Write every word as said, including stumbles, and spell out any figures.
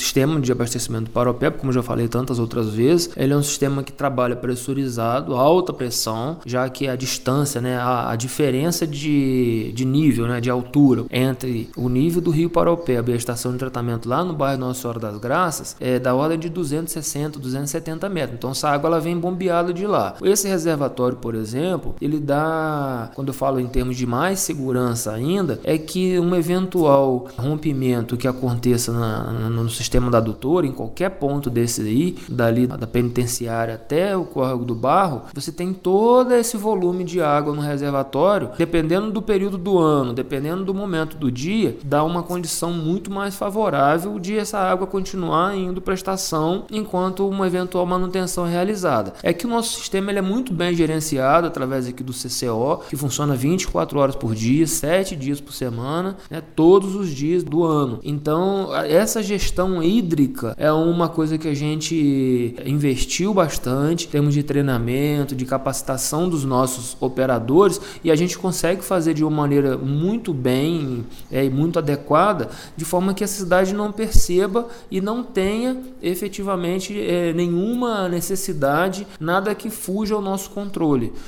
sistema de abastecimento do Paropeba, como eu já falei tantas outras vezes, ele é um sistema que trabalha pressurizado, alta pressão, já que a distância, né, a, a diferença de, de nível, né, de altura entre o nível do rio Paropeba e a estação de tratamento lá no bairro Nossa Senhora das Graças é da ordem de duzentos e sessenta, duzentos e setenta metros. Então essa água ela vem bombeada de lá. Esse reservatório, por exemplo, ele dá, quando eu falo em termos de mais segurança ainda, é que um eventual rompimento que aconteça na, no sistema da adutora, em qualquer ponto desse aí, dali da penitenciária até o córrego do Barro, você tem todo esse volume de água no reservatório, dependendo do período do ano, dependendo do momento do dia, dá uma condição muito mais favorável de essa água continuar indo para a estação enquanto uma eventual manutenção é realizada. É que o nosso sistema ele é muito bem gerenciado através aqui do C C O, que funciona vinte e quatro horas por dia, sete dias por semana, né, todos os dias do ano. Então, essa gestão hídrica é uma coisa que a gente investiu bastante, em termos de treinamento, de capacitação dos nossos operadores, e a gente consegue fazer de uma maneira muito bem é, e muito adequada, de forma que a cidade não perceba e não tenha efetivamente é, nenhuma necessidade, nada que fuja ao nosso controle.